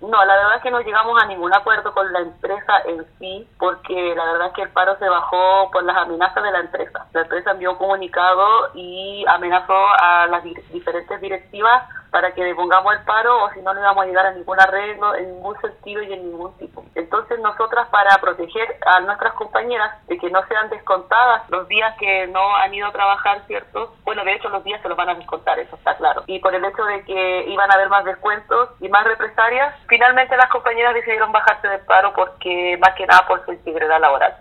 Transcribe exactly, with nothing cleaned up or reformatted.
No, la verdad es que no llegamos a ningún acuerdo con la empresa en sí, porque la verdad es que el paro se bajó por las amenazas de la empresa. La empresa envió un comunicado y amenazó a las di- diferentes directivas para que depongamos el paro o si no, no íbamos a llegar a ningún arreglo en ningún sentido y en ningún tipo. Entonces nosotras, para proteger a nuestras compañeras de que no sean descontadas los días que no han ido a trabajar, ¿cierto? Bueno, de hecho los días se los van a descontar, eso está claro. Y por el hecho de que iban a haber más descuentos y más represalias, finalmente las compañeras decidieron bajarse del paro porque más que nada por su integridad laboral.